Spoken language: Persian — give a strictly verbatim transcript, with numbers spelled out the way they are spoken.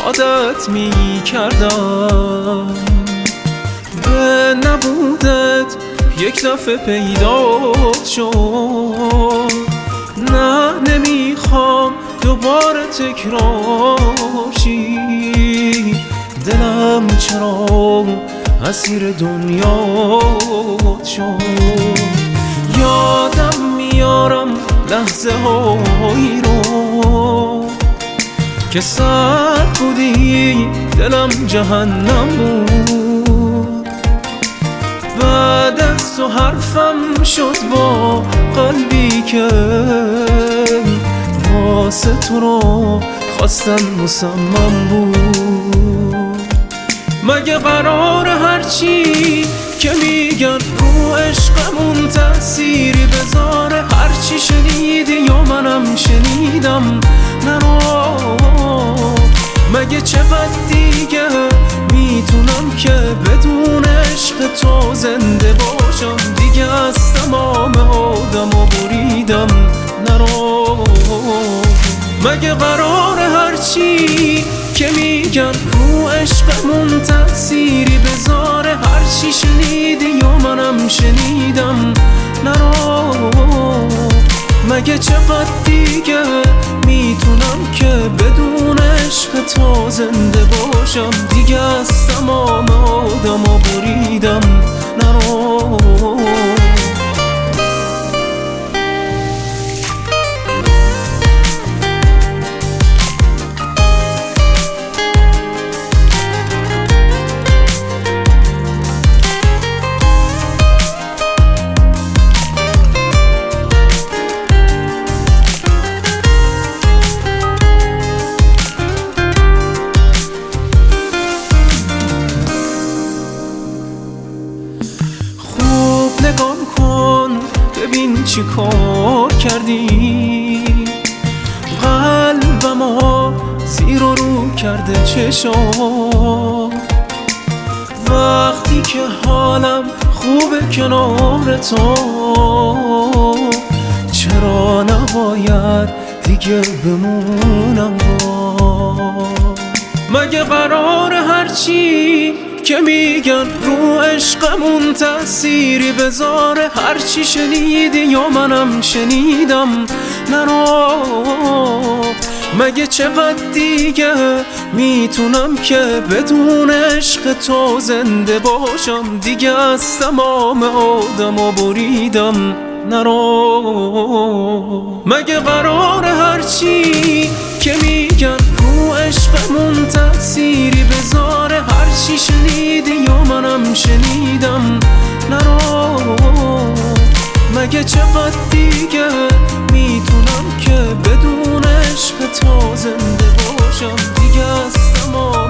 یادت می کردم، به نبودت یک دفعه پیدات شد. نه نمیخوام دوباره تکرار شی، دلم چرا اسیر دنیات شد. یادم میارم لحظه هایی رو که سرد بودی، دلم جهنم بود. بعد از تو حرفم شد با قلبی که واسه تو رو خواستن مصمم بود. مگه قرار هرچی که میگن رو عشقمون تأثیری بذاره؟ هرچی شنیدی یا منم شنیدم نرو. مگه چقدر دیگه میتونم که بدون عشق تو زنده باشم؟ دیگه از تمام آدم و بریدم نرو. مگه قرار هرچی که میگن رو عشقمون تأثیری بذاره؟ هرچی شنیدی یا منم شنیدم نرو. مگه چقدر دیگه میتونم که بدون عشق تو زنده باشم؟ دیگه از تمام آدم و بریدم نرو. نگام کن ببین چی کار کردی، قلبمو زیر و رو کرده چشام. وقتی که حالم خوبه کنار تو، چرا نباید دیگه بمونم با؟ مگه قرار هرچی که میگن رو عشقمون تأثیری بذاره؟ هرچی شنیدی یا منم شنیدم نرو. مگه چقدر دیگه میتونم که بدون عشق تو زنده باشم؟ دیگه از تمام آدم و بریدم نرو. مگه قرار هرچی که میگن رو عشقمون تأثیری بذاره؟ هرچی شنیدی یا منم شنیدم نرو. مگه چقدر دیگه میتونم که بدون عشق تو زنده باشم؟ دیگه از تمام